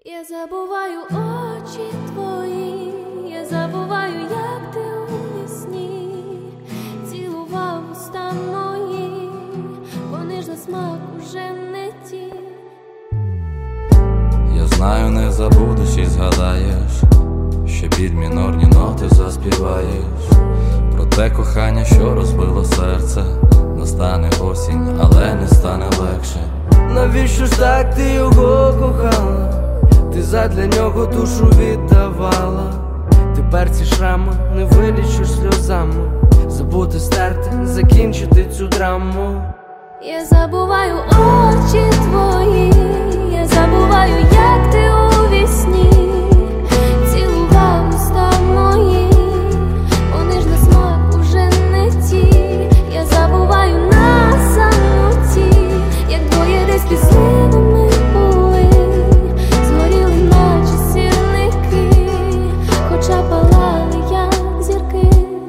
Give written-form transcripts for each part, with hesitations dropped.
Я забуваю очі твої, я забуваю, як ти у вісні цілував уста мої, вони ж на смак уже не ті. Я знаю, не забудеш і згадаєш, ще під мінорні ноти заспіваєш про те кохання, що розбило серце. Настане осінь, але не стане легше. Навіщо ж так ти його кохала? Ти задля нього душу віддавала. Тепер ці шрами не вилічиш сльозами. Забути, стерти, закінчити цю драму. Я забуваю очі твої, я забуваю, як ти у вісні цілував уста мої, вони ж на смак уже не ті. Я забуваю на самоті, як двоє десь під сливами були, згоріли наче сірники, хоча палали, як зірки.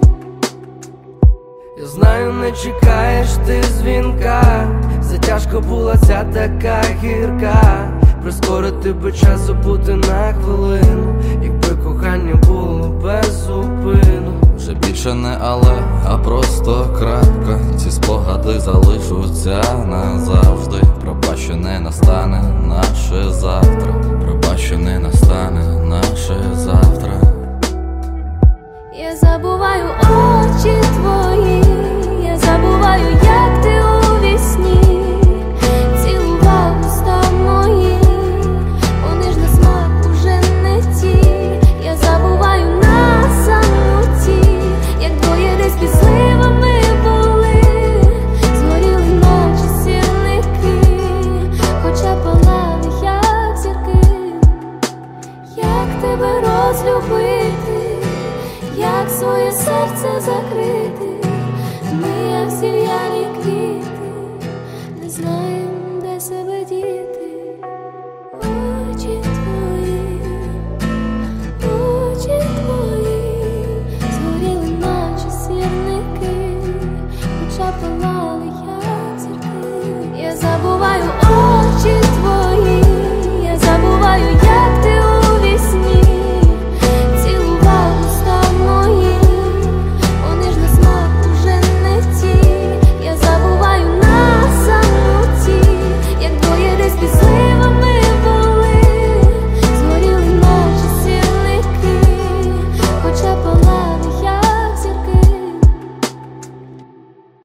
Я знаю, не чекаєш ти дзвінка, затяжка була ця така гірка. Прискорити би час, забути на хвилину, якби кохання було без зупину. Вже більше не але, а просто крапка. Ці спогади залишаться назавжди. Пробач, що не настане наше завтра. Пробач, що не настане наше завтра. Я забуваю очі твої, я забуваю, як ти у вісні цілував уста мої, вони ж на смак уже не ті. Я забуваю на самоті, як двоє десь під сливами були, згоріли наче сірники, хоча палали, як зірки. Як тебе розлюбити, як своє серце закрити? Ми, як зів'ялі квіти, не знаємо, де себе діти.